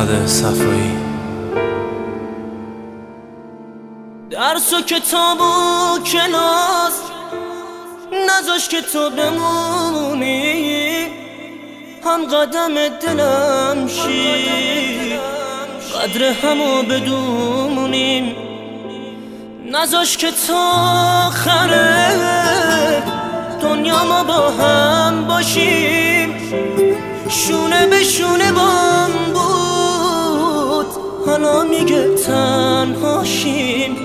احمد صفایی. درس و کتاب و کلاس نذاش که تو بمونی، هم قدم دلم شی قدر همو بدونیم. نذاش که تا آخره دنیا ما با هم باشیم. شونه به شونه بام بود، حالا میگه تنهاشیم.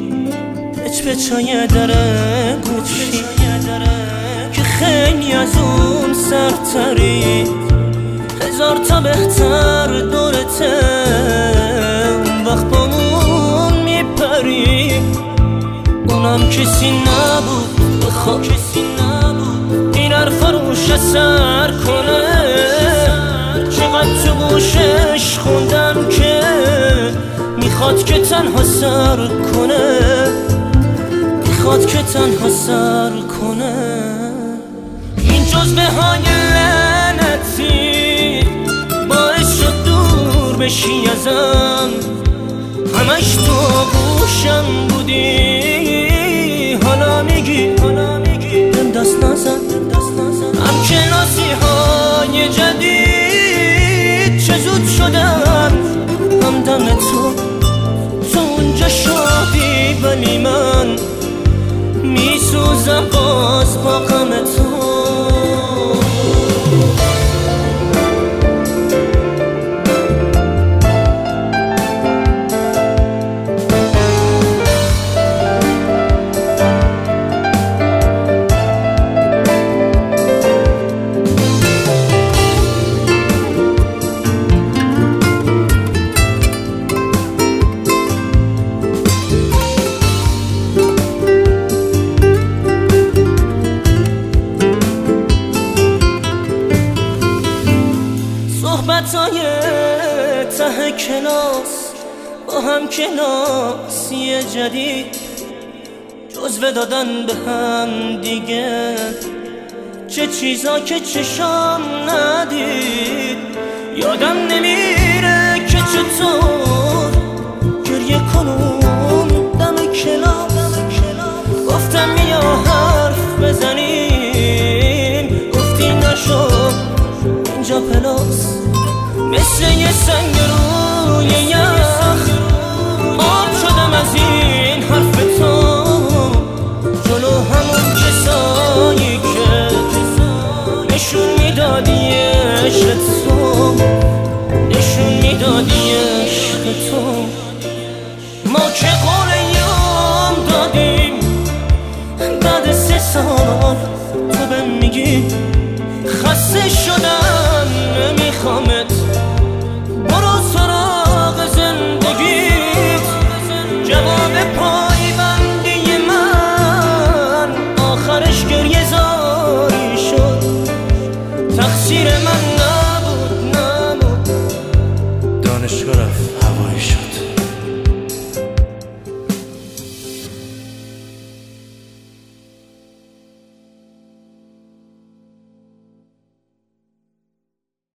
پچای دره گوشی که خیلی از اون سرتری، هزار تا بهتر دورته اون وقت بامون میپری. اونم کسی نبود بخواد این حرفا روش اثر کنه. چقدر تو گوشش خوندم که میخواد که تنها سر کنه، میخواد که تنها سر کنه. این جزبه های لعنتی باعث شد دور بشی ازم، همش تو گوشم بودی. حالا میگی بهم دست نزن. هم کلاسی های جدید چه زود شدن، هم دم تو اونجا شادی، ولی من میسوزم باز با غم تو. صحبتای ته کلاس با هم کلاسی جدید، جزوه دادن به هم دیگه چه چیزا که چشام ندید. یادم نمیره که چطور گریه کنم دم کلاس. گفتم بیا حرف بزنیم، گفتی نشو اینجا پلاس. مثل یه سنگ روی یخ آب شدم از این حرف تو. جلو همون کسایی که نشون میدادی عشق تو، نشون میدادی عشق تو. ما که قول یام دادیم، بعد 3 سال تو بهم میگی خسته شدم نمیخوامت، برو سراغ زندگیت. جواب پایبندی من آخرش گریه زاری شد، تقصیر من نبود. دانشگاه رفت هوایی شد.